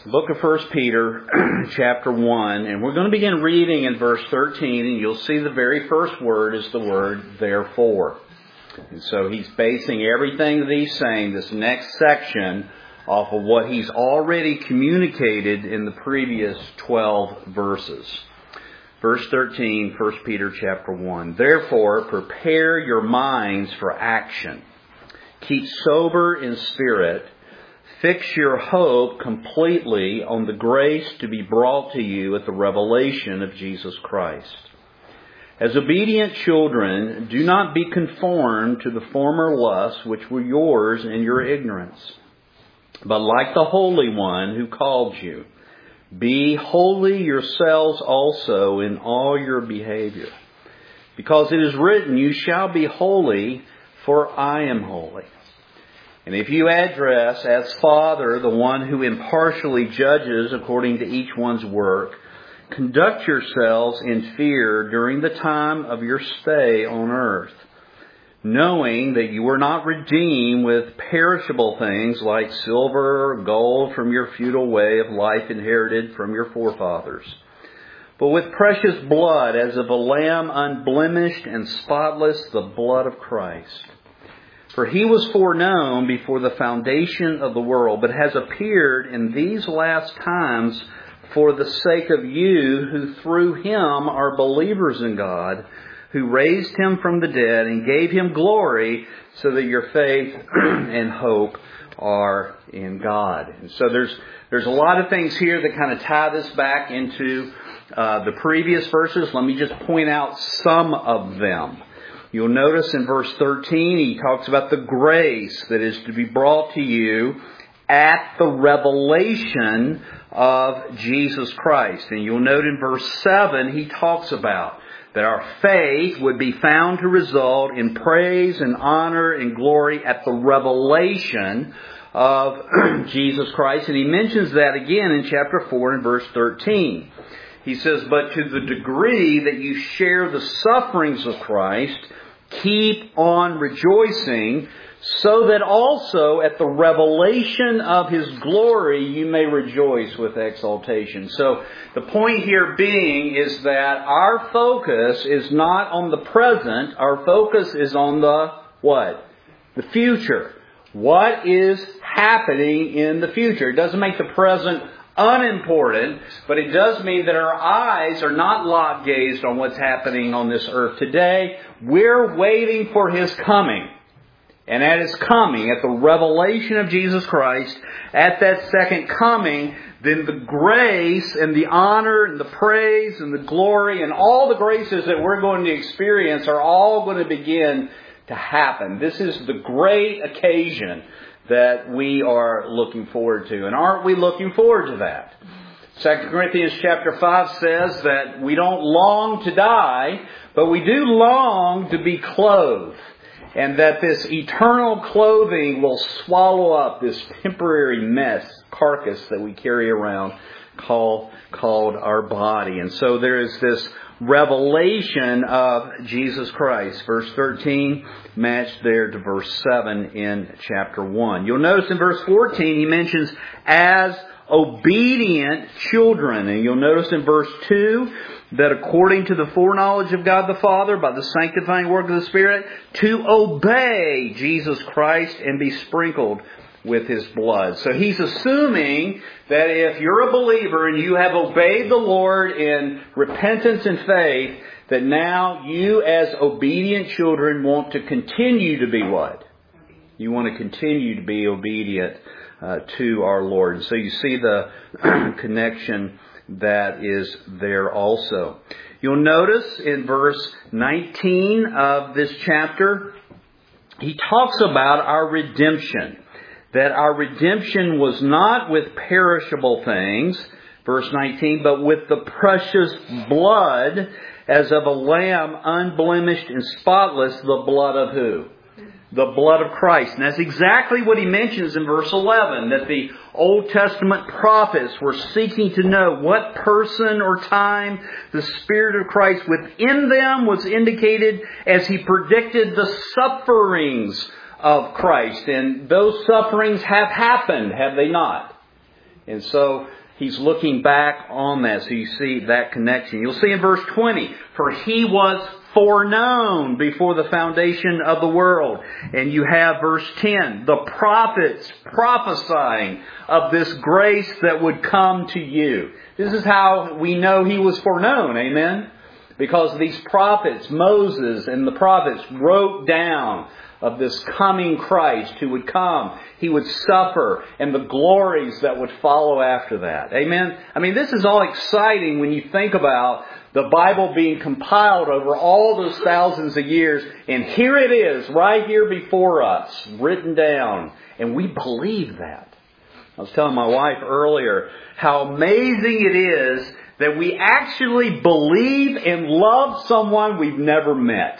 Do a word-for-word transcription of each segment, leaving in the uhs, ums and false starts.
Book of First Peter, chapter one, and we're going to begin reading in verse thirteen, and you'll see the very first word is the word therefore. And so he's basing everything that he's saying, this next section, off of what he's already communicated in the previous twelve verses. Verse thirteen, First Peter chapter one. Therefore, prepare your minds for action. Keep sober in spirit. Fix your hope completely on the grace to be brought to you at the revelation of Jesus Christ. As obedient children, do not be conformed to the former lusts which were yours in your ignorance. But like the Holy One who called you, be holy yourselves also in all your behavior. Because it is written, you shall be holy, for I am holy. And if you address as Father the one who impartially judges according to each one's work, conduct yourselves in fear during the time of your stay on earth, knowing that you were not redeemed with perishable things like silver or gold from your futile way of life inherited from your forefathers, but with precious blood as of a lamb unblemished and spotless, the blood of Christ. For he was foreknown before the foundation of the world, but has appeared in these last times for the sake of you who through him are believers in God, who raised him from the dead and gave him glory, so that your faith and hope are in God. And so there's there's a lot of things here that kind of tie this back into uh, the previous verses. Let me just point out some of them. You'll notice in verse thirteen, he talks about the grace that is to be brought to you at the revelation of Jesus Christ. And you'll note in verse seven, he talks about that our faith would be found to result in praise and honor and glory at the revelation of Jesus Christ. And he mentions that again in chapter four and verse thirteen. He says, but to the degree that you share the sufferings of Christ, keep on rejoicing, so that also at the revelation of His glory you may rejoice with exultation. So the point here being is that our focus is not on the present. Our focus is on the what? The future. What is happening in the future? It doesn't make the present unimportant, but it does mean that our eyes are not lock-gazed on what's happening on this earth today. We're waiting for His coming. And at His coming, at the revelation of Jesus Christ, at that second coming, then the grace and the honor and the praise and the glory and all the graces that we're going to experience are all going to begin to happen. This is the great occasion that we are looking forward to. And aren't we looking forward to that? Second Corinthians chapter five says that we don't long to die, but we do long to be clothed. And that this eternal clothing will swallow up this temporary mess, carcass that we carry around called, called our body. And so there is this revelation of Jesus Christ. Verse thirteen matched there to verse seven in chapter one. You'll notice in verse fourteen he mentions as obedient children. And you'll notice in verse two that according to the foreknowledge of God the Father, by the sanctifying work of the Spirit, to obey Jesus Christ and be sprinkled with His blood. So he's assuming that if you're a believer and you have obeyed the Lord in repentance and faith, that now you as obedient children want to continue to be what? You want to continue to be obedient uh, to our Lord. So you see the connection that is there also. You'll notice in verse nineteen of this chapter, he talks about our redemption. That our redemption was not with perishable things, verse nineteen, but with the precious blood as of a lamb unblemished and spotless, the blood of who? The blood of Christ. And that's exactly what he mentions in verse eleven, that the Old Testament prophets were seeking to know what person or time the Spirit of Christ within them was indicated as he predicted the sufferings of Christ. And those sufferings have happened, have they not? And so he's looking back on that, so you see that connection. You'll see in verse twenty, for he was foreknown before the foundation of the world. And you have verse ten, the prophets prophesying of this grace that would come to you. This is how we know he was foreknown, amen? Because these prophets, Moses and the prophets, wrote down of this coming Christ who would come. He would suffer and the glories that would follow after that. Amen? I mean, this is all exciting when you think about the Bible being compiled over all those thousands of years. And here it is, right here before us, written down. And we believe that. I was telling my wife earlier how amazing it is that we actually believe and love someone we've never met.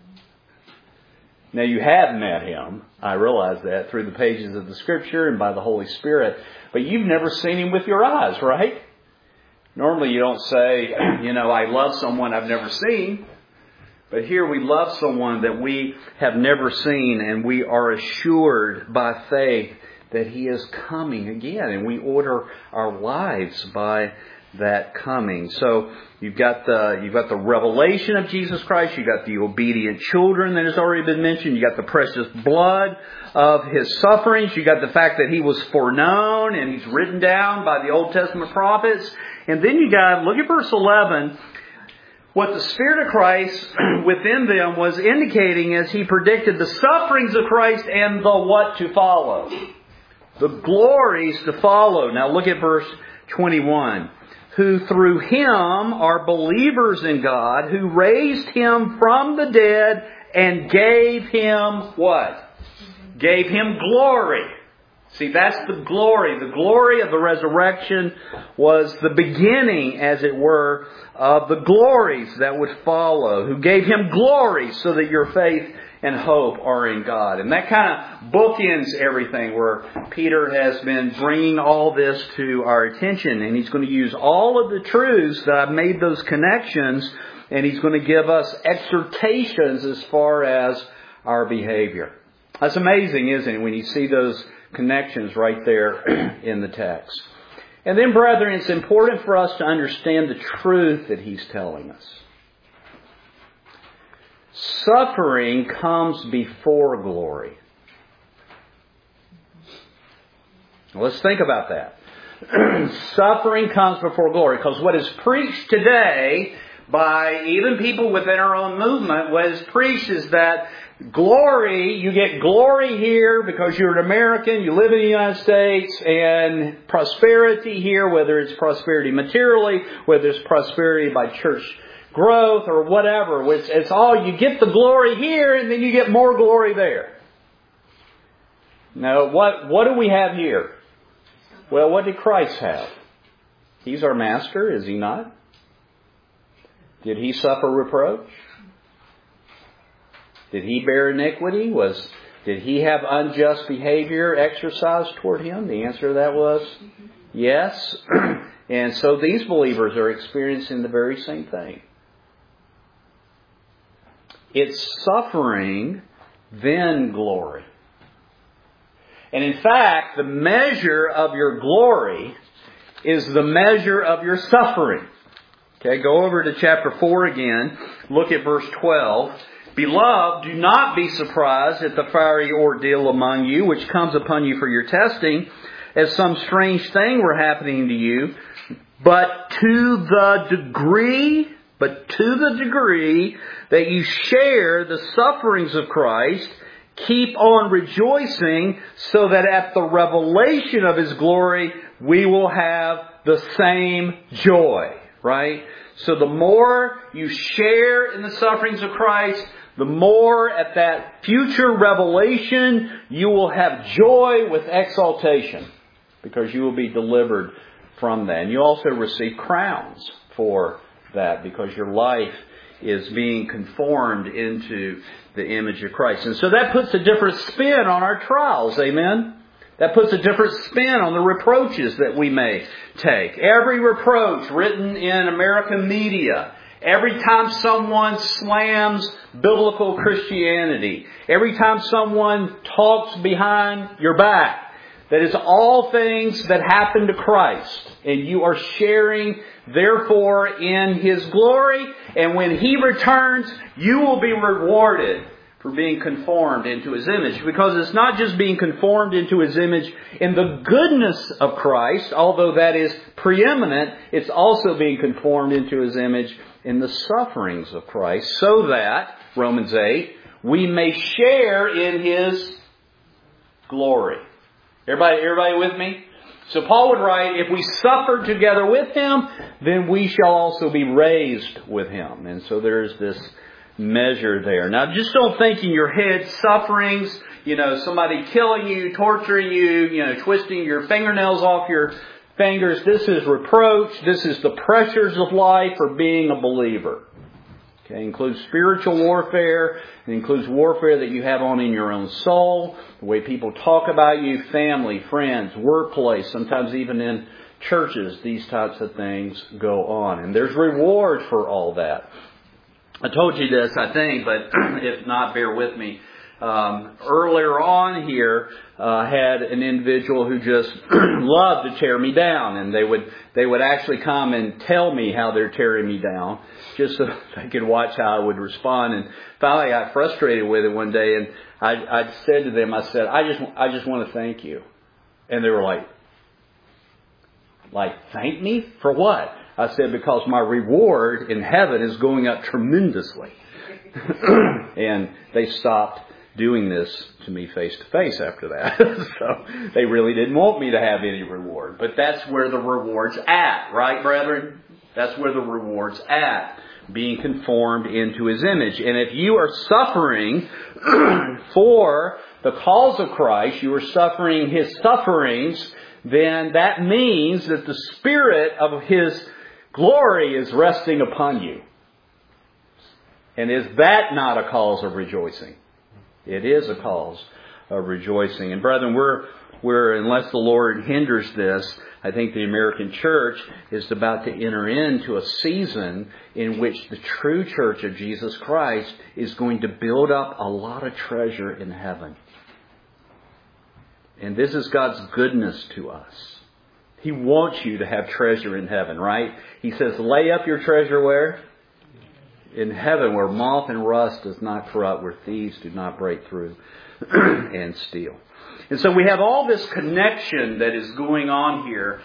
Now, you have met him. I realize that through the pages of the Scripture and by the Holy Spirit. But you've never seen him with your eyes, right? Normally you don't say, you know, I love someone I've never seen. But here we love someone that we have never seen, and we are assured by faith that he is coming again. And we order our lives by that coming. So you've got the you've got the revelation of Jesus Christ. You've got the obedient children that has already been mentioned. You've got the precious blood of his sufferings. You've got the fact that he was foreknown and he's written down by the Old Testament prophets. And then you got, look at verse eleven, what the Spirit of Christ within them was indicating as he predicted the sufferings of Christ and the what to follow. The glories to follow. Now look at verse twenty-one. Who through him are believers in God, who raised him from the dead and gave him what? Gave him glory. See, that's the glory. The glory of the resurrection was the beginning, as it were, of the glories that would follow. Who gave him glory so that your faith and hope are in God. And that kind of bookends everything, where Peter has been bringing all this to our attention. And he's going to use all of the truths that I've made those connections, and he's going to give us exhortations as far as our behavior. That's amazing, isn't it, when you see those connections right there in the text. And then, brethren, it's important for us to understand the truth that he's telling us. Suffering comes before glory. Let's think about that. Suffering comes before glory, because what is preached today by even people within our own movement, what is preached is that glory, you get glory here because you're an American, you live in the United States, and prosperity here, whether it's prosperity materially, whether it's prosperity by church growth or whatever, which it's all, you get the glory here and then you get more glory there. Now, what, what do we have here? Well, what did Christ have? He's our master, is he not? Did he suffer reproach? Did he bear iniquity? Was, did he have unjust behavior exercised toward him? The answer to that was yes. And so these believers are experiencing the very same thing. It's suffering, then glory. And in fact, the measure of your glory is the measure of your suffering. Okay, go over to chapter four again. Look at verse twelve. Beloved, do not be surprised at the fiery ordeal among you, which comes upon you for your testing, as some strange thing were happening to you. But to the degree, but to the degree that you share the sufferings of Christ, keep on rejoicing, so that at the revelation of His glory, we will have the same joy. Right? So the more you share in the sufferings of Christ, the more at that future revelation you will have joy with exaltation, because you will be delivered from that. And you also receive crowns for that, because your life is being conformed into the image of Christ. And so that puts a different spin on our trials. Amen? That puts a different spin on the reproaches that we may take. Every reproach written in American media, every time someone slams biblical Christianity, every time someone talks behind your back, That is all things that happen to Christ. And you are sharing, therefore, in His glory. And when He returns, you will be rewarded for being conformed into His image. Because it's not just being conformed into His image in the goodness of Christ, although that is preeminent, it's also being conformed into His image in the sufferings of Christ, so that, Romans eight, we may share in His glory. Everybody, everybody with me? So Paul would write, if we suffer together with Him, then we shall also be raised with Him. And so there's this measure there. Now, just don't think in your head sufferings, you know, somebody killing you, torturing you, you know, twisting your fingernails off your fingers. This is reproach. This is the pressures of life for being a believer. Okay, it includes spiritual warfare. It includes warfare that you have on in your own soul, the way people talk about you, family, friends, workplace, sometimes even in churches, these types of things go on. And there's reward for all that. I told you this, I think, but if not, bear with me. Um, earlier on here, uh, had an individual who just loved to tear me down, and they would they would actually come and tell me how they're tearing me down, just so they could watch how I would respond. And finally, I got frustrated with it one day, and I, I said to them, I said, I just I just want to thank you, and they were like, like thank me for what? I said, because my reward in heaven is going up tremendously. And they stopped doing this to me face to face after that. So they really didn't want me to have any reward. But that's where the reward's at, right, brethren? That's where the reward's at. Being conformed into His image. And if you are suffering for the cause of Christ, you are suffering His sufferings, then that means that the Spirit of His glory is resting upon you. And is that not a cause of rejoicing? It is a cause of rejoicing. And brethren, we're, we're, unless the Lord hinders this, I think the American church is about to enter into a season in which the true church of Jesus Christ is going to build up a lot of treasure in heaven. And this is God's goodness to us. He wants you to have treasure in heaven, right? He says, lay up your treasure where? In heaven, where moth and rust does not corrupt, where thieves do not break through and steal. And so we have all this connection that is going on here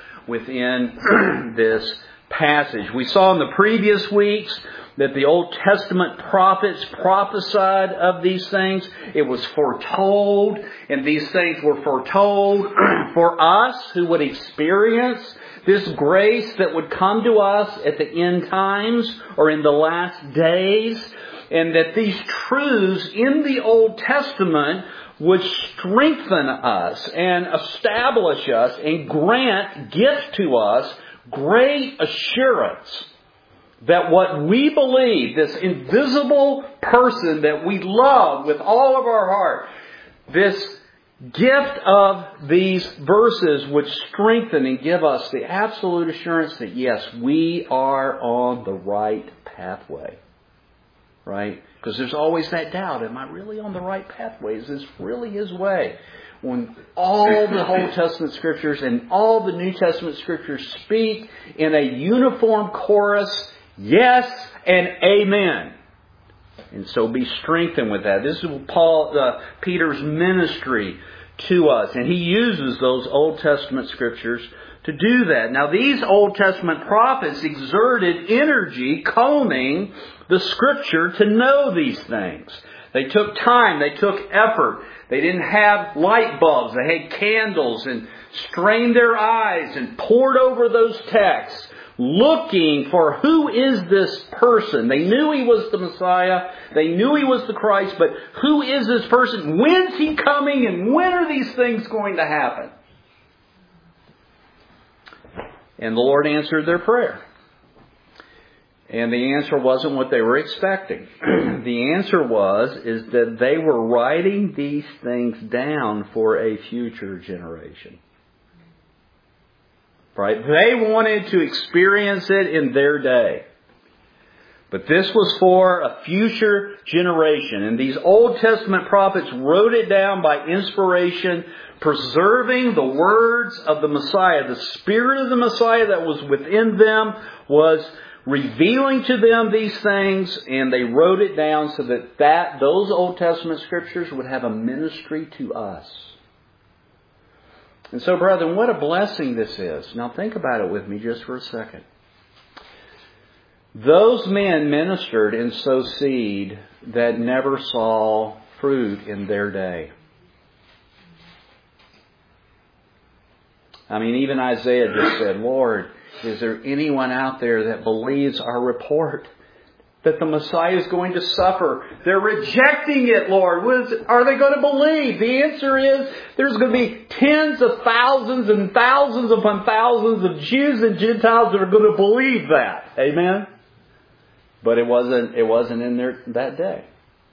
within this passage. We saw in the previous weeks that the Old Testament prophets prophesied of these things. It was foretold, and these things were foretold for us who would experience this grace that would come to us at the end times or in the last days, and that these truths in the Old Testament would strengthen us and establish us and grant, gift to us, great assurance that what we believe, this invisible person that we love with all of our heart, this gift of these verses would strengthen and give us the absolute assurance that yes, we are on the right pathway. Right? Because there's always that doubt. Am I really on the right pathway? Is this really His way? When all the Old Testament Scriptures and all the New Testament Scriptures speak in a uniform chorus, yes and amen. And so be strengthened with that. This is Paul, uh, Peter's ministry to us. And he uses those Old Testament Scriptures to do that. Now, these Old Testament prophets exerted energy combing the Scripture to know these things. They took time. They took effort. They didn't have light bulbs. They had candles and strained their eyes and pored over those texts, looking for who is this person. They knew He was the Messiah. They knew He was the Christ. But who is this person? When's He coming? And when are these things going to happen? And the Lord answered their prayer. And the answer wasn't what they were expecting. The answer was is that they were writing these things down for a future generation. Right? They wanted to experience it in their day. But this was for a future generation. And these Old Testament prophets wrote it down by inspiration, preserving the words of the Messiah. The Spirit of the Messiah that was within them was revealing to them these things, and they wrote it down so that, that those Old Testament scriptures would have a ministry to us. And so, brethren, what a blessing this is. Now think about it with me just for a second. Those men ministered and sowed seed that never saw fruit in their day. I mean, even Isaiah just said, Lord, is there anyone out there that believes our report? That the Messiah is going to suffer. They're rejecting it, Lord. What is it? Are they going to believe? The answer is there's going to be tens of thousands and thousands upon thousands of Jews and Gentiles that are going to believe that. Amen? But it wasn't, it wasn't in there that day.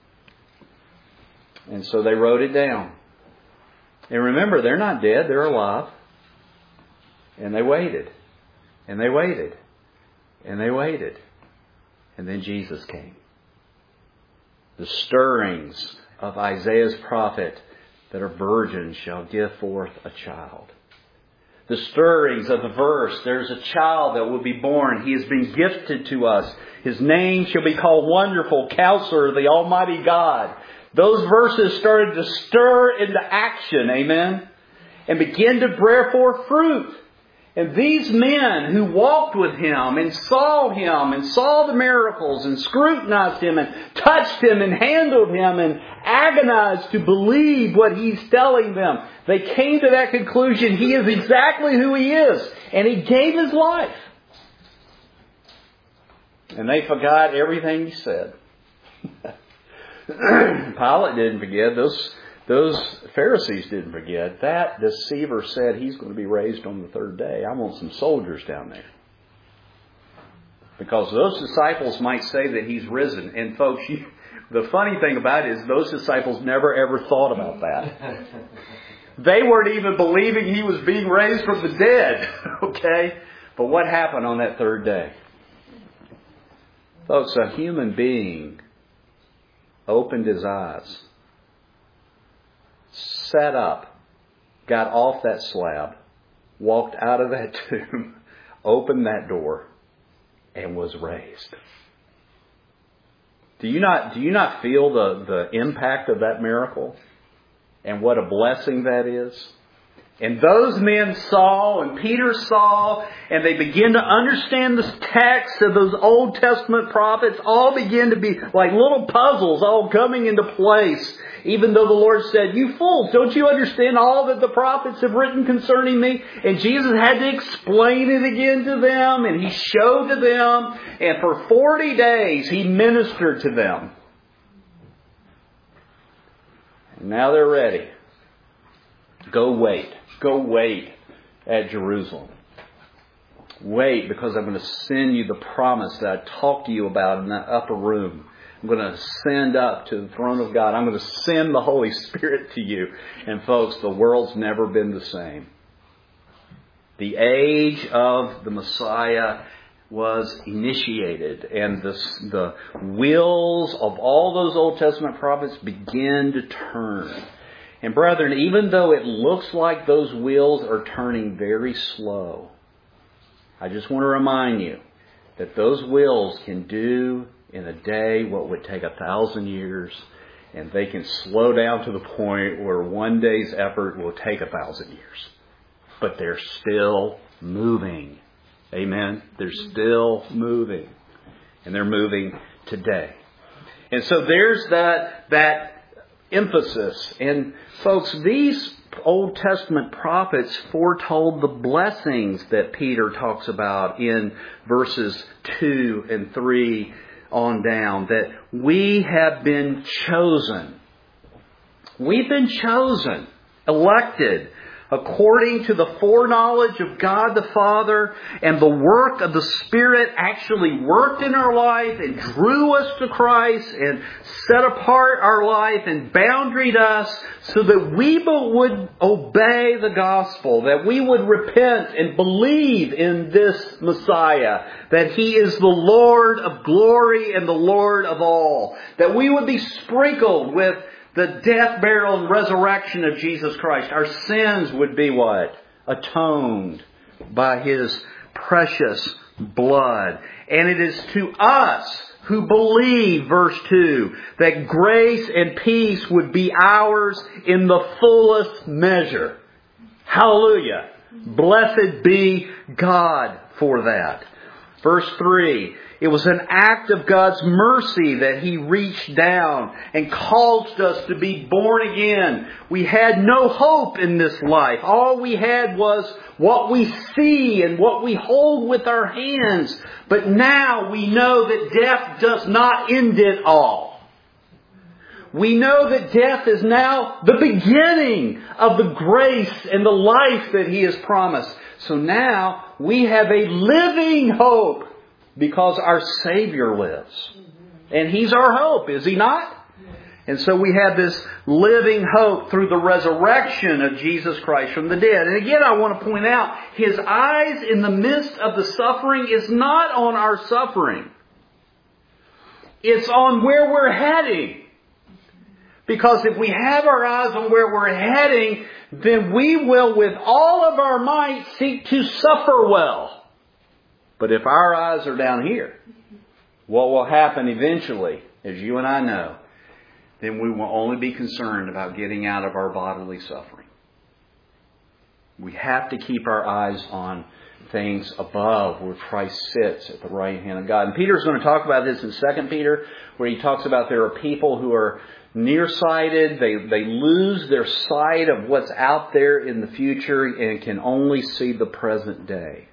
And so they wrote it down. And remember, they're not dead. They're alive. And they waited. And they waited. And they waited. And then Jesus came. The stirrings of Isaiah's prophet that a virgin shall give forth a child. The stirrings of the verse, there's a child that will be born. He has been gifted to us. His name shall be called Wonderful, Counselor, the Almighty God. Those verses started to stir into action, amen, and begin to bear forth fruit. And these men who walked with Him and saw Him and saw the miracles and scrutinized Him and touched Him and handled Him and agonized to believe what He's telling them, they came to that conclusion. He is exactly who He is. And He gave His life. And they forgot everything He said. Pilate didn't forget. Those Those Pharisees didn't forget. That deceiver said He's going to be raised on the third day. I want some soldiers down there. Because those disciples might say that He's risen. And folks, you, the funny thing about it is those disciples never ever thought about that. They weren't even believing He was being raised from the dead. Okay? But what happened on that third day? Folks, a human being opened his eyes, sat up, got off that slab, walked out of that tomb, opened that door, and was raised. Do you not, do you not feel the, the impact of that miracle? And what a blessing that is? And those men saw, and Peter saw, and they began to understand the text of those Old Testament prophets, all began to be like little puzzles all coming into place. Even though the Lord said, you fools, don't you understand all that the prophets have written concerning me? And Jesus had to explain it again to them, and He showed to them, and for forty days He ministered to them. And now they're ready. Go wait. Go wait at Jerusalem. Wait, because I'm going to send you the promise that I talked to you about in that upper room. I'm going to send up to the throne of God. I'm going to send the Holy Spirit to you. And folks, the world's never been the same. The age of the Messiah was initiated, and the, the wheels of all those Old Testament prophets began to turn. And brethren, even though it looks like those wheels are turning very slow, I just want to remind you that those wheels can do in a day what would take a thousand years, and they can slow down to the point where one day's effort will take a thousand years. But they're still moving. Amen? They're still moving. And they're moving today. And so there's that, that emphasis. And folks, these Old Testament prophets foretold the blessings that Peter talks about in verses two and three on down. That we have been chosen. We've been chosen, elected according to the foreknowledge of God the Father, and the work of the Spirit actually worked in our life and drew us to Christ and set apart our life and boundaried us so that we would obey the gospel, that we would repent and believe in this Messiah, that He is the Lord of glory and the Lord of all, that we would be sprinkled with the death, burial, and resurrection of Jesus Christ. Our sins would be what? Atoned by His precious blood. And it is to us who believe, verse two, that grace and peace would be ours in the fullest measure. Hallelujah. Blessed be God for that. Verse three, it was an act of God's mercy that He reached down and caused us to be born again. We had no hope in this life. All we had was what we see and what we hold with our hands. But now we know that death does not end it all. We know that death is now the beginning of the grace and the life that He has promised. So now we have a living hope because our Savior lives. And He's our hope, is He not? And so we have this living hope through the resurrection of Jesus Christ from the dead. And again, I want to point out, His eyes in the midst of the suffering is not on our suffering. It's on where we're heading. Because if we have our eyes on where we're heading, then we will with all of our might seek to suffer well. But if our eyes are down here, what will happen eventually, as you and I know, then we will only be concerned about getting out of our bodily suffering. We have to keep our eyes on things above where Christ sits at the right hand of God. And Peter's going to talk about this in Second Peter, where he talks about there are people who are nearsighted. They, they lose their sight of what's out there in the future and can only see the present day.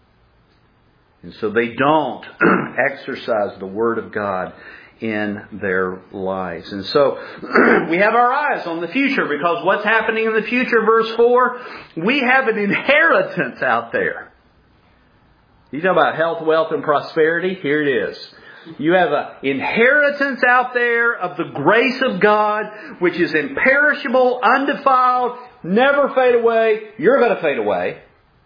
And so they don't exercise the Word of God in their lives. And so we have our eyes on the future, because what's happening in the future, verse four, we have an inheritance out there. You talk about health, wealth, and prosperity? Here it is. You have an inheritance out there of the grace of God, which is imperishable, undefiled, never fade away. You're going to fade away.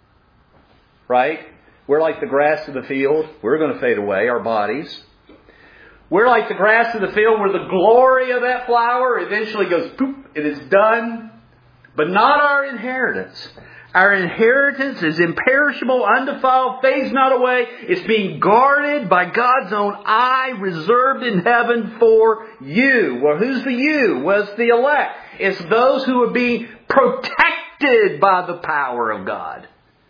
Right? We're like the grass of the field. We're going to fade away, our bodies. We're like the grass of the field where the glory of that flower eventually goes poop, it is done. But not our inheritance. Our inheritance is imperishable, undefiled, fades not away. It's being guarded by God's own eye, reserved in heaven for you. Well, who's the you? Well, it's the elect. It's those who are being protected by the power of God.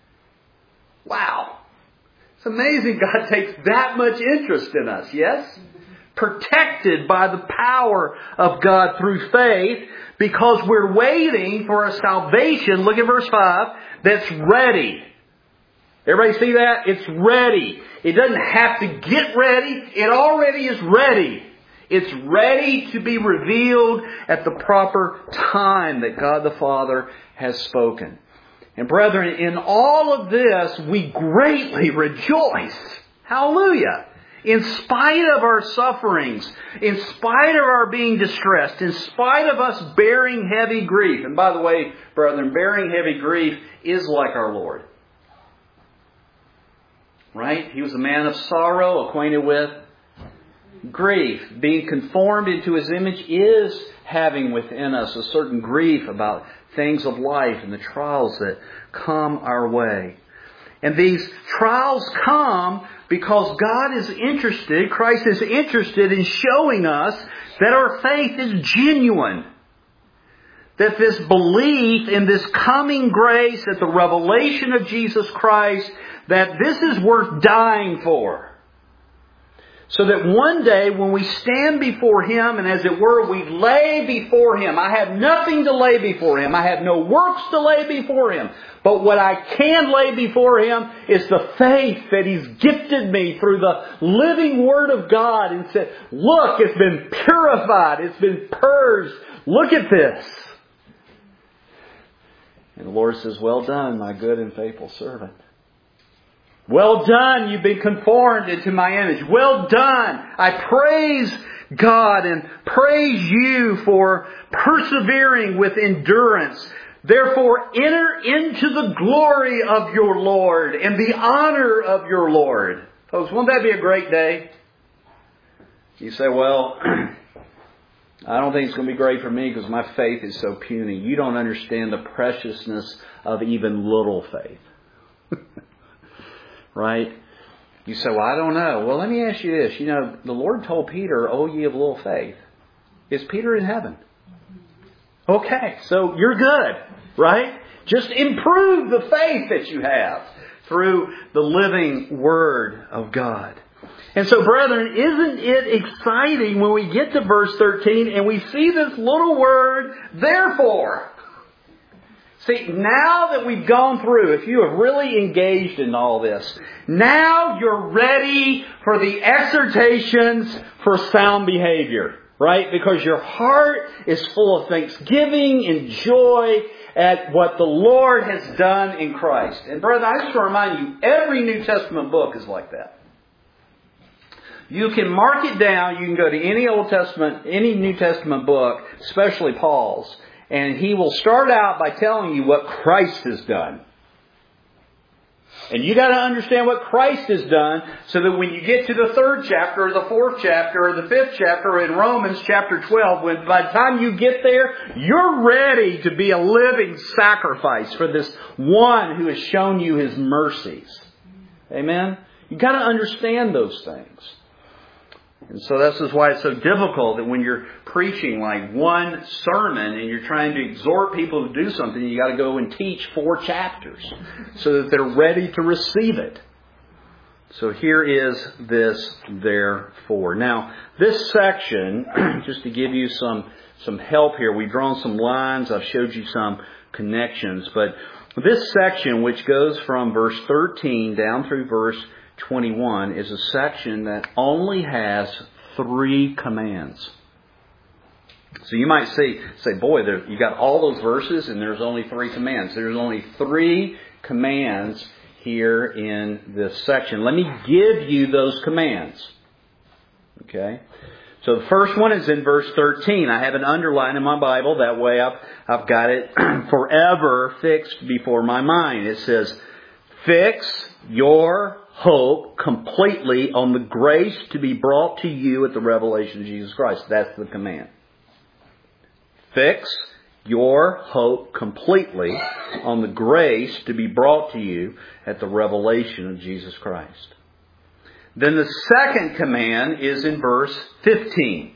Wow. It's amazing God takes that much interest in us, yes? Protected by the power of God through faith, because we're waiting for a salvation, look at verse five, that's ready. Everybody see that? It's ready. It doesn't have to get ready. It already is ready. It's ready to be revealed at the proper time that God the Father has spoken. And brethren, in all of this, we greatly rejoice. Hallelujah. In spite of our sufferings, in spite of our being distressed, in spite of us bearing heavy grief. And by the way, brethren, bearing heavy grief is like our Lord. Right? He was a man of sorrow, acquainted with grief. Being conformed into His image is having within us a certain grief about things of life and the trials that come our way. And these trials come because God is interested, Christ is interested in showing us that our faith is genuine. That this belief in this coming grace, at the revelation of Jesus Christ, that this is worth dying for. So that one day when we stand before Him, and as it were, we lay before Him. I have nothing to lay before Him. I have no works to lay before Him. But what I can lay before Him is the faith that He's gifted me through the living Word of God, and said, look, it's been purified. It's been purged. Look at this. And the Lord says, well done, my good and faithful servant. Well done, you've been conformed into my image. Well done. I praise God and praise you for persevering with endurance. Therefore, enter into the glory of your Lord and the honor of your Lord. Folks, won't that be a great day? You say, well, I don't think it's going to be great for me because my faith is so puny. You don't understand the preciousness of even little faith. Right? You say, well, I don't know. Well, let me ask you this. You know, the Lord told Peter, oh, ye of little faith. Is Peter in heaven? Okay, so you're good, right? Just improve the faith that you have through the living Word of God. And so, brethren, isn't it exciting when we get to verse thirteen and we see this little word, therefore? See, now that we've gone through, if you have really engaged in all this, now you're ready for the exhortations for sound behavior, right? Because your heart is full of thanksgiving and joy at what the Lord has done in Christ. And brother, I just want to remind you, every New Testament book is like that. You can mark it down. You can go to any Old Testament, any New Testament book, especially Paul's, and he will start out by telling you what Christ has done. And you got to understand what Christ has done so that when you get to the third chapter or the fourth chapter or the fifth chapter in Romans chapter twelve, when by the time you get there, you're ready to be a living sacrifice for this one who has shown you His mercies. Amen? You got to understand those things. And so this is why it's so difficult that when you're preaching like one sermon and you're trying to exhort people to do something, you got to go and teach four chapters so that they're ready to receive it. So here is this therefore. Now, this section, just to give you some, some help here, we've drawn some lines, I've showed you some connections, but this section, which goes from verse thirteen down through verse twenty-one, is a section that only has three commands. So you might say, say, boy, there, you got all those verses and there's only three commands. There's only three commands here in this section. Let me give you those commands. Okay? So the first one is in verse thirteen. I have it underlined in my Bible. That way I've, I've got it forever fixed before my mind. It says, fix your hope completely on the grace to be brought to you at the revelation of Jesus Christ. That's the command. Fix your hope completely on the grace to be brought to you at the revelation of Jesus Christ. Then the second command is in verse fifteen.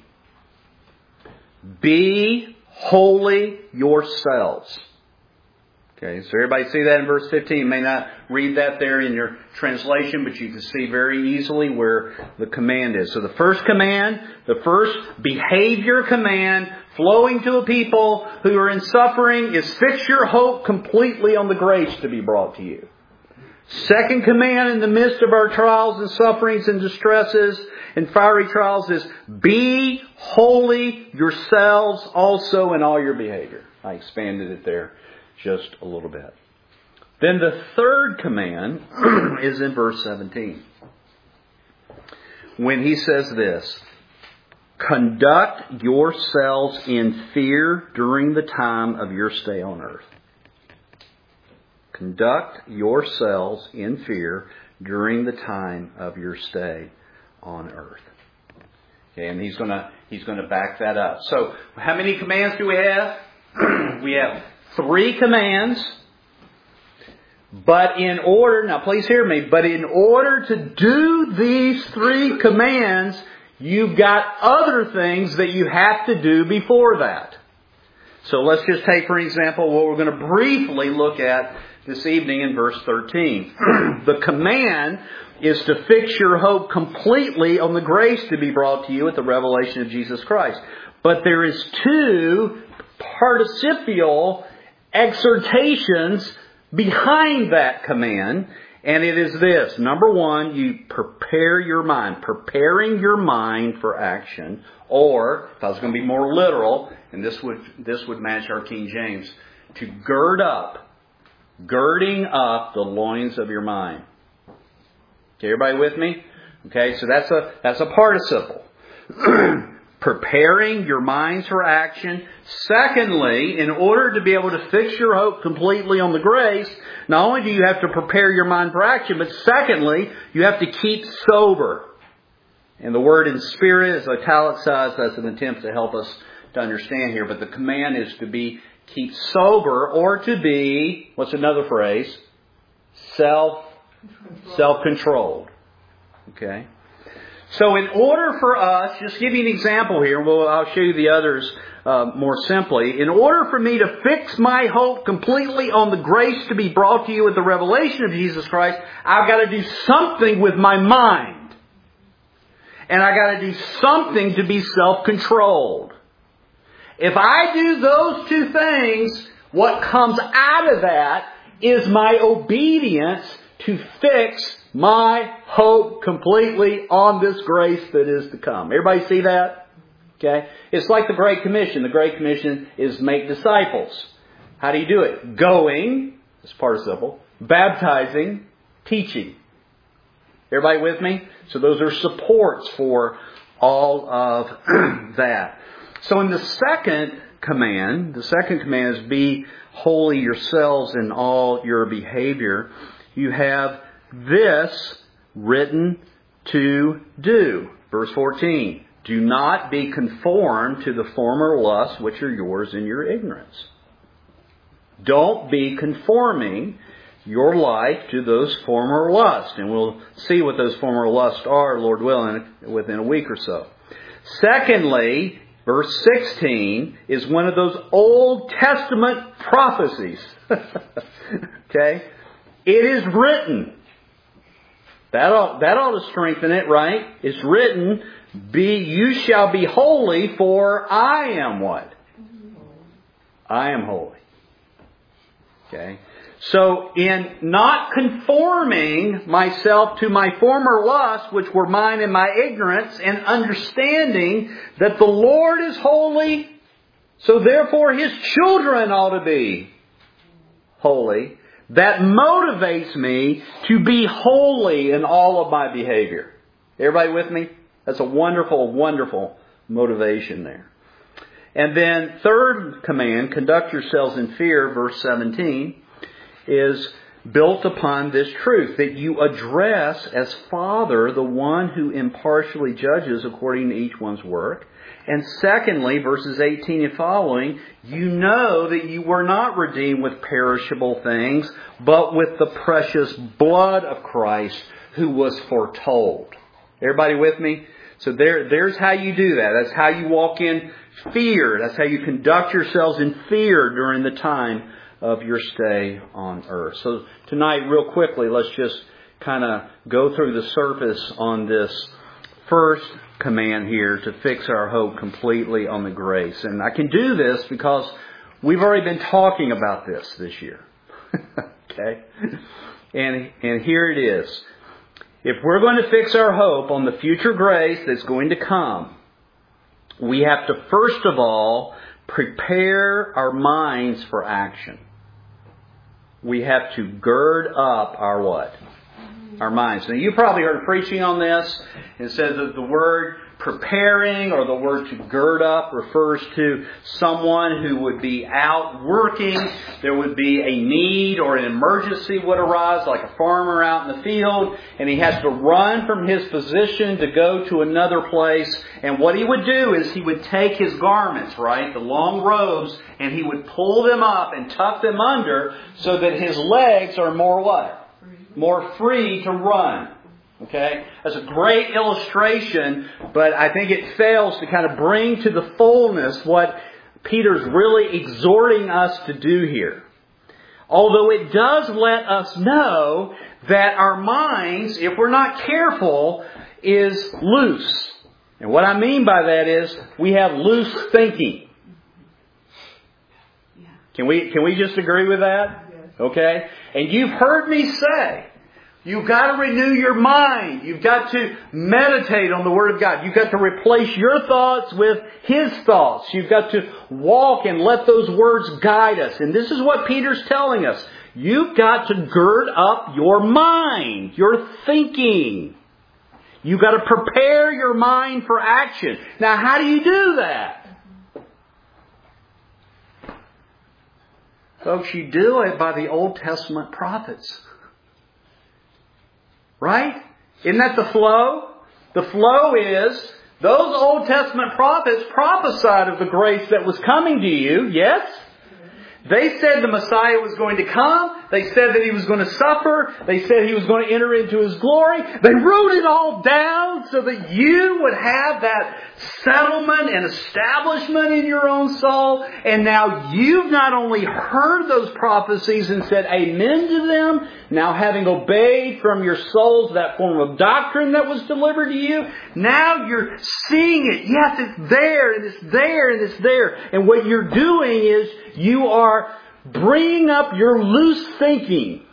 Be holy yourselves. Okay, so everybody see that in verse fifteen. You may not read that there in your translation, but you can see very easily where the command is. So the first command, the first behavior command flowing to a people who are in suffering is fix your hope completely on the grace to be brought to you. Second command in the midst of our trials and sufferings and distresses and fiery trials is be holy yourselves also in all your behavior. I expanded it there just a little bit. Then the third command is in verse seventeen. When he says this, conduct yourselves in fear during the time of your stay on earth. Conduct yourselves in fear during the time of your stay on earth. Okay, and he's gonna he's gonna back that up. So how many commands do we have? We have three commands, but in order, now please hear me, but in order to do these three commands, you've got other things that you have to do before that. So let's just take, for example, what we're going to briefly look at this evening in verse thirteen. The command is to fix your hope completely on the grace to be brought to you at the revelation of Jesus Christ. But there is two participial exhortations behind that command, and it is this. Number one, you prepare your mind, preparing your mind for action, or, if I was going to be more literal, and this would this would match our King James, to gird up Girding up the loins of your mind. Okay, everybody with me? Okay, so that's a that's a participle. Preparing your minds for action. Secondly, in order to be able to fix your hope completely on the grace, not only do you have to prepare your mind for action, but secondly, you have to keep sober. And the word in spirit is italicized. That's an attempt to help us to understand here. But the command is to be keep sober, or to be, what's another phrase? Self, self-controlled. Okay. So in order for us, just give you an example here, and we'll, I'll show you the others uh, more simply. In order for me to fix my hope completely on the grace to be brought to you with the revelation of Jesus Christ, I've got to do something with my mind. And I've got to do something to be self-controlled. If I do those two things, what comes out of that is my obedience to fix my hope completely on this grace that is to come. Everybody see that? Okay. It's like the Great Commission. The Great Commission is make disciples. How do you do it? Going, it's participle, baptizing, teaching. Everybody with me? So those are supports for all of that. So in the second command, the second command is be holy yourselves in all your behavior. You have this written to do. Verse fourteen. Do not be conformed to the former lusts which are yours in your ignorance. Don't be conforming your life to those former lusts. And we'll see what those former lusts are, Lord willing, within a week or so. Secondly, verse sixteen is one of those Old Testament prophecies. Okay? It is written. That ought, that ought to strengthen it, right? It's written, "Be you shall be holy, for I am what? I am holy." Okay? So in not conforming myself to my former lusts, which were mine in my ignorance, and understanding that the Lord is holy, so therefore His children ought to be holy, that motivates me to be holy in all of my behavior. Everybody with me? That's a wonderful, wonderful motivation there. And then third command, conduct yourselves in fear, verse seventeen, is built upon this truth, that you address as Father the one who impartially judges according to each one's work. And secondly, verses eighteen and following, you know that you were not redeemed with perishable things, but with the precious blood of Christ, who was foretold. Everybody with me? So there, there's how you do that. That's how you walk in fear. That's how you conduct yourselves in fear during the time of your stay on earth. So tonight, real quickly, let's just kind of go through the surface on this first command here to fix our hope completely on the grace. And I can do this because we've already been talking about this this year. Okay? And, and here it is. If we're going to fix our hope on the future grace that's going to come, we have to first of all prepare our minds for action. We have to gird up our what? Our minds. Now, you probably heard preaching on this. It says that the word preparing or the word to gird up refers to someone who would be out working. There would be a need or an emergency would arise, like a farmer out in the field, and he has to run from his position to go to another place. And what he would do is he would take his garments, right, the long robes, and he would pull them up and tuck them under so that his legs are more what? More free to run. Okay? That's a great illustration, but I think it fails to kind of bring to the fullness what Peter's really exhorting us to do here. Although it does let us know that our minds, if we're not careful, is loose. And what I mean by that is we have loose thinking. Can we, can we just agree with that? Okay? And you've heard me say, you've got to renew your mind. You've got to meditate on the Word of God. You've got to replace your thoughts with His thoughts. You've got to walk and let those words guide us. And this is what Peter's telling us. You've got to gird up your mind, your thinking. You've got to prepare your mind for action. Now, how do you do that? Folks, you do it by the Old Testament prophets. Right? Isn't that the flow? The flow is, those Old Testament prophets prophesied of the grace that was coming to you, yes? They said the Messiah was going to come. They said that He was going to suffer. They said He was going to enter into His glory. They wrote it all down so that you would have that settlement and establishment in your own soul. And now you've not only heard those prophecies and said amen to them, now having obeyed from your souls that form of doctrine that was delivered to you, now you're seeing it. Yes, it's there and it's there and it's there. And what you're doing is you are bringing up your loose thinking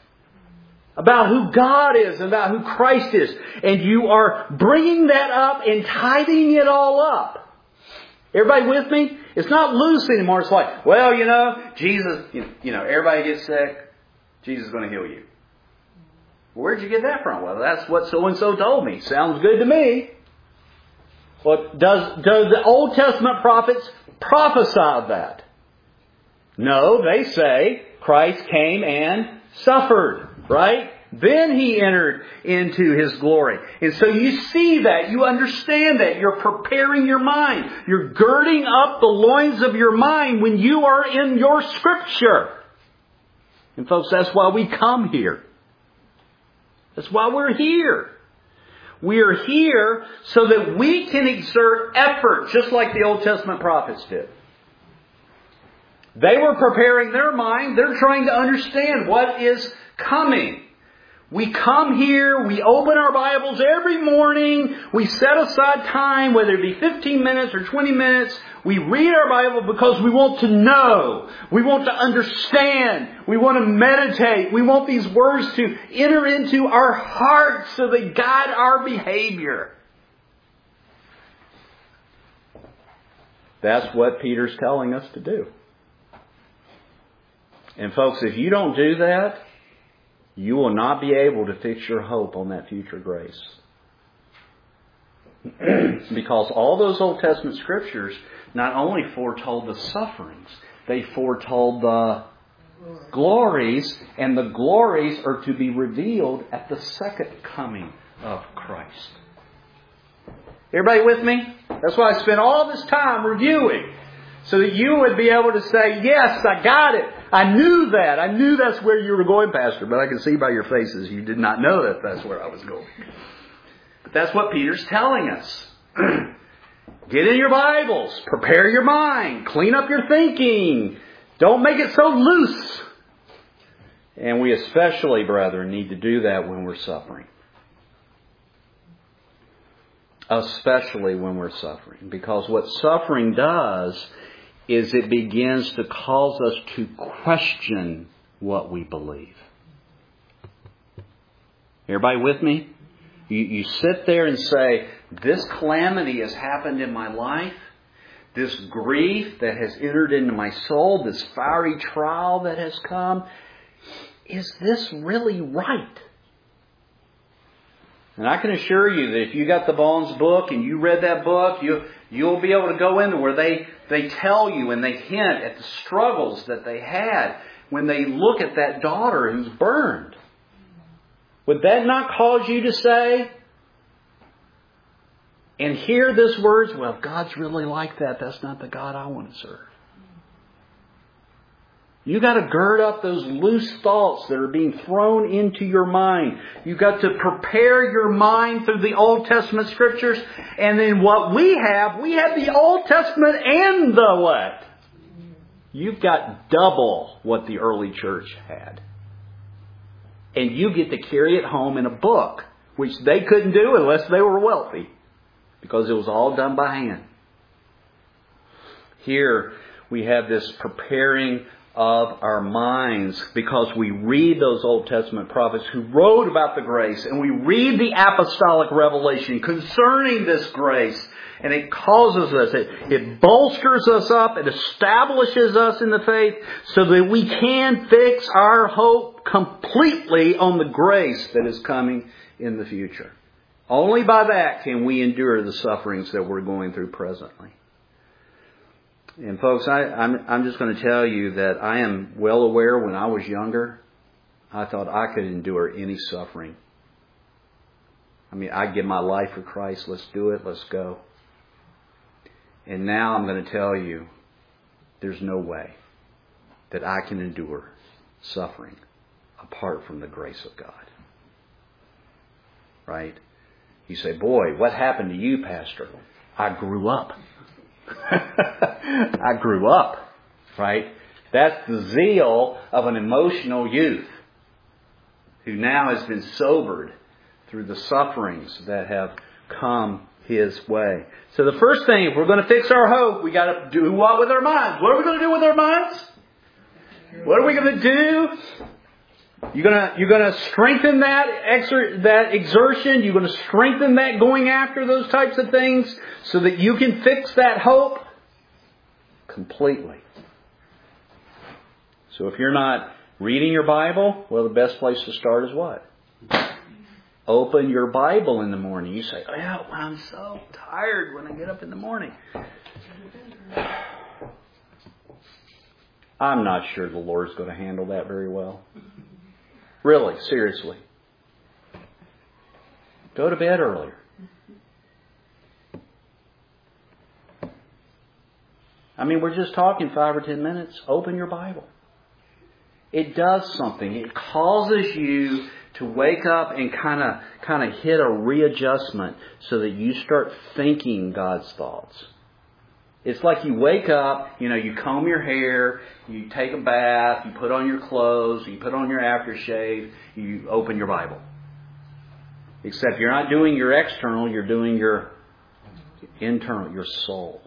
about who God is and about who Christ is. And you are bringing that up and tidying it all up. Everybody with me? It's not loose anymore. It's like, well, you know, Jesus, you know, everybody gets sick. Jesus is going to heal you. Where'd you get that from? Well, that's what so-and-so told me. Sounds good to me. Well, does, does the Old Testament prophets prophesy that? No, they say Christ came and suffered, right? Then He entered into His glory. And so you see that, you understand that, you're preparing your mind. You're girding up the loins of your mind when you are in your Scripture. And folks, that's why we come here. That's why we're here. We are here so that we can exert effort, just like the Old Testament prophets did. They were preparing their mind. They're trying to understand what is coming. We come here, we open our Bibles every morning, we set aside time, whether it be fifteen minutes or twenty minutes, we read our Bible because we want to know, we want to understand, we want to meditate, we want these words to enter into our hearts so they guide our behavior. That's what Peter's telling us to do. And folks, if you don't do that, you will not be able to fix your hope on that future grace. Because all those Old Testament Scriptures not only foretold the sufferings, they foretold the glories, and the glories are to be revealed at the second coming of Christ. Everybody with me? That's why I spent all this time reviewing, so that you would be able to say, yes, I got it. I knew that. I knew that's where you were going, Pastor. But I can see by your faces you did not know that that's where I was going. But that's what Peter's telling us. Get in your Bibles. Prepare your mind. Clean up your thinking. Don't make it so loose. And we especially, brethren, need to do that when we're suffering. Especially when we're suffering. Because what suffering does is it begins to cause us to question what we believe. Everybody with me? You, you sit there and say, this calamity has happened in my life. This grief that has entered into my soul, this fiery trial that has come. Is this really right? And I can assure you that if you got the Bones book and you read that book, you, you'll be able to go into where they, they tell you and they hint at the struggles that they had when they look at that daughter who's burned. Would that not cause you to say and hear this words, well, if God's really like that, that's not the God I want to serve. You got to gird up those loose thoughts that are being thrown into your mind. You've got to prepare your mind through the Old Testament Scriptures. And then what we have, we have the Old Testament and the what? You've got double what the early church had. And you get to carry it home in a book, which they couldn't do unless they were wealthy, because it was all done by hand. Here we have this preparing of our minds, because we read those Old Testament prophets who wrote about the grace, and we read the apostolic revelation concerning this grace, and it causes us, it, it bolsters us up, it establishes us in the faith so that we can fix our hope completely on the grace that is coming in the future. Only by that can we endure the sufferings that we're going through presently. And folks, I, I'm, I'm just going to tell you that I am well aware when I was younger, I thought I could endure any suffering. I mean, I'd give my life for Christ. Let's do it. Let's go. And now I'm going to tell you, there's no way that I can endure suffering apart from the grace of God. Right? You say, boy, what happened to you, Pastor? I grew up. I grew up. Right? That's the zeal of an emotional youth who now has been sobered through the sufferings that have come his way. So the first thing, if we're going to fix our hope, we got to do what with our minds? What are we going to do with our minds? What are we going to do? You're going to you're going to strengthen that exer- that exertion. You're going to strengthen that going after those types of things so that you can fix that hope completely. So if you're not reading your Bible, well, the best place to start is what? Open your Bible in the morning. You say, oh, yeah, I'm so tired when I get up in the morning. I'm not sure the Lord's going to handle that very well. Really, seriously. Go to bed earlier. I mean, we're just talking five or ten minutes. Open your Bible. It does something. It causes you to wake up and kind of kind of hit a readjustment so that you start thinking God's thoughts. It's like you wake up, you know, you comb your hair, you take a bath, you put on your clothes, you put on your aftershave, you open your Bible. Except you're not doing your external, you're doing your internal, your soul.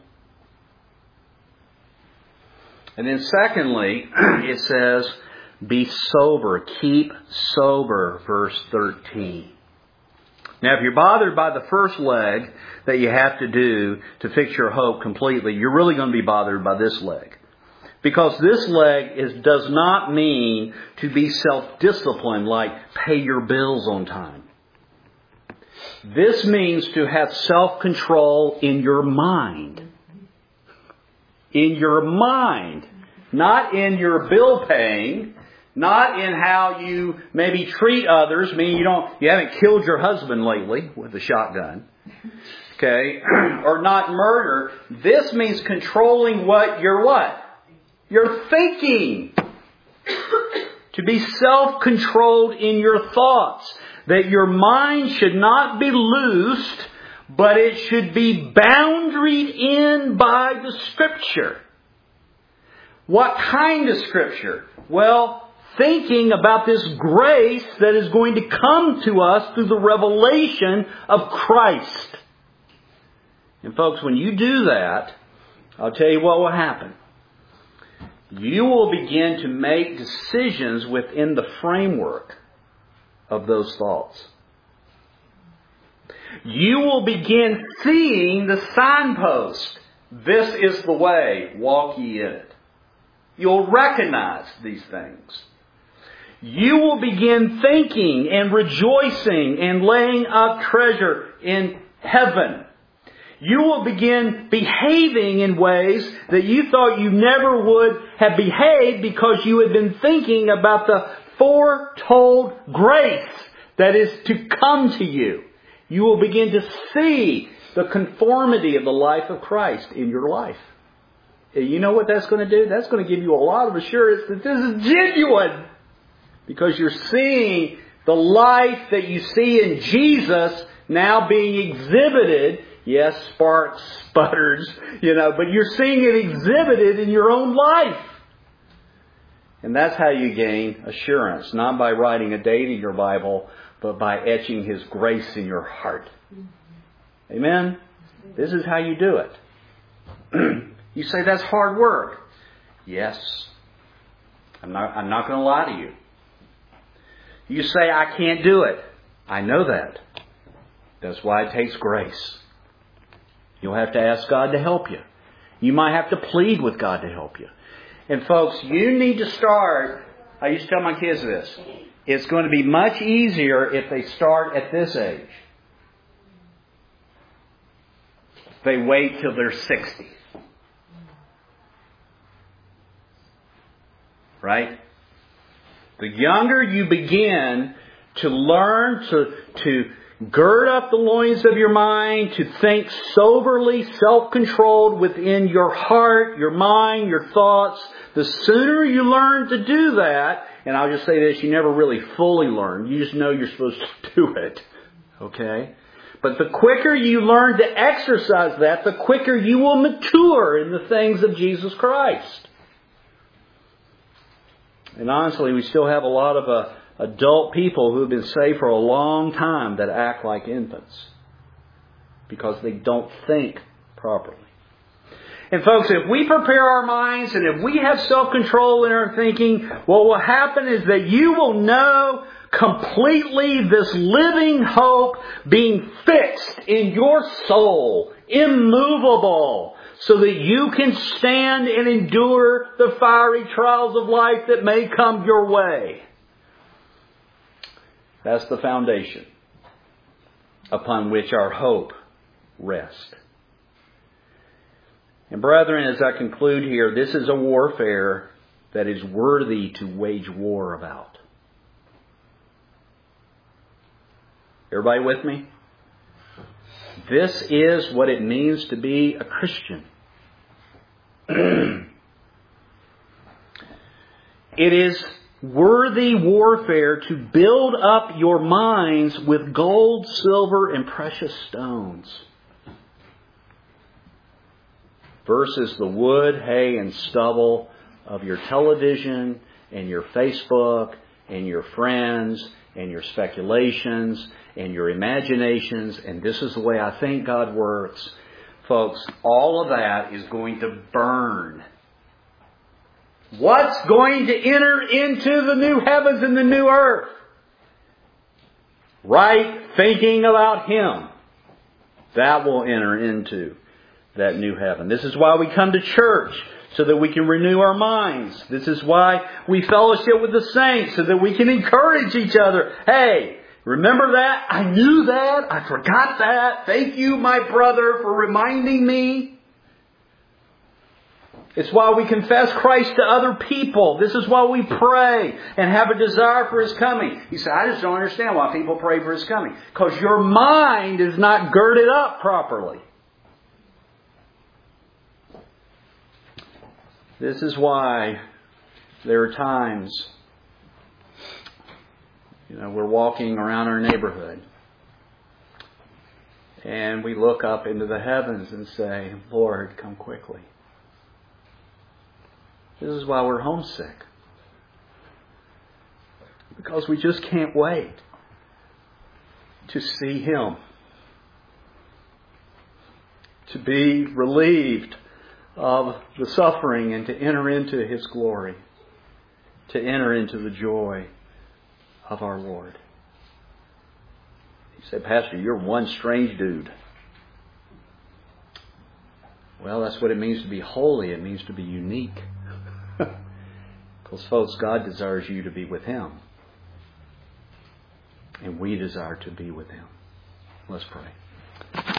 And then secondly, it says, be sober, keep sober, verse thirteen. Now, if you're bothered by the first leg that you have to do to fix your hope completely, you're really going to be bothered by this leg. Because this leg is, does not mean to be self-disciplined, like pay your bills on time. This means to have self-control in your mind. In your mind. Not in your bill paying. Not in how you maybe treat others. Meaning you don't, you haven't killed your husband lately with a shotgun. Okay. Or not murder. This means controlling what you're what? You're thinking. To be self-controlled in your thoughts. That your mind should not be loosed, but it should be boundaried in by the Scripture. What kind of Scripture? Well, thinking about this grace that is going to come to us through the revelation of Christ. And folks, when you do that, I'll tell you what will happen. You will begin to make decisions within the framework of those thoughts. You will begin seeing the signpost. This is the way, walk ye in it. You'll recognize these things. You will begin thinking and rejoicing and laying up treasure in heaven. You will begin behaving in ways that you thought you never would have behaved because you had been thinking about the foretold grace that is to come to you. You will begin to see the conformity of the life of Christ in your life. You know what that's going to do? That's going to give you a lot of assurance that this is genuine. Because you're seeing the life that you see in Jesus now being exhibited. Yes, sparks, sputters, you know, but you're seeing it exhibited in your own life. And that's how you gain assurance. Not by writing a date in your Bible, but by etching His grace in your heart. Amen? This is how you do it. You say that's hard work. Yes. I'm not, I'm not going to lie to you. You say, I can't do it. I know that. That's why it takes grace. You'll have to ask God to help you. You might have to plead with God to help you. And folks, you need to start. I used to tell my kids this. It's going to be much easier if they start at this age. They wait till they're sixty. Right? The younger you begin to learn to, to gird up the loins of your mind, to think soberly, self-controlled within your heart, your mind, your thoughts, the sooner you learn to do that, and I'll just say this, you never really fully learn. You just know you're supposed to do it. Okay? But the quicker you learn to exercise that, the quicker you will mature in the things of Jesus Christ. And honestly, we still have a lot of uh, adult people who have been saved for a long time that act like infants because they don't think properly. And folks, if we prepare our minds and if we have self-control in our thinking, what will happen is that you will know completely this living hope being fixed in your soul, immovable, so that you can stand and endure the fiery trials of life that may come your way. That's the foundation upon which our hope rests. And brethren, as I conclude here, this is a warfare that is worthy to wage war about. Everybody with me? This is what it means to be a Christian. It is worthy warfare to build up your minds with gold, silver, and precious stones, versus the wood, hay, and stubble of your television and your Facebook and your friends and your speculations and your imaginations. And this is the way I think God works. Folks, all of that is going to burn. What's going to enter into the new heavens and the new earth? Right thinking about Him. That will enter into that new heaven. This is why we come to church, so that we can renew our minds. This is why we fellowship with the saints, so that we can encourage each other. Hey, remember that? I knew that. I forgot that. Thank you, my brother, for reminding me. It's why we confess Christ to other people. This is why we pray and have a desire for His coming. You say, I just don't understand why people pray for His coming. Because your mind is not girded up properly. This is why there are times, you know, we're walking around our neighborhood and we look up into the heavens and say, Lord, come quickly. This is why we're homesick. Because we just can't wait to see Him. To be relieved of the suffering and to enter into His glory. To enter into the joy of our Lord. You say, Pastor, you're one strange dude. Well, that's what it means to be holy. It means to be unique. Because, folks, God desires you to be with Him. And we desire to be with Him. Let's pray.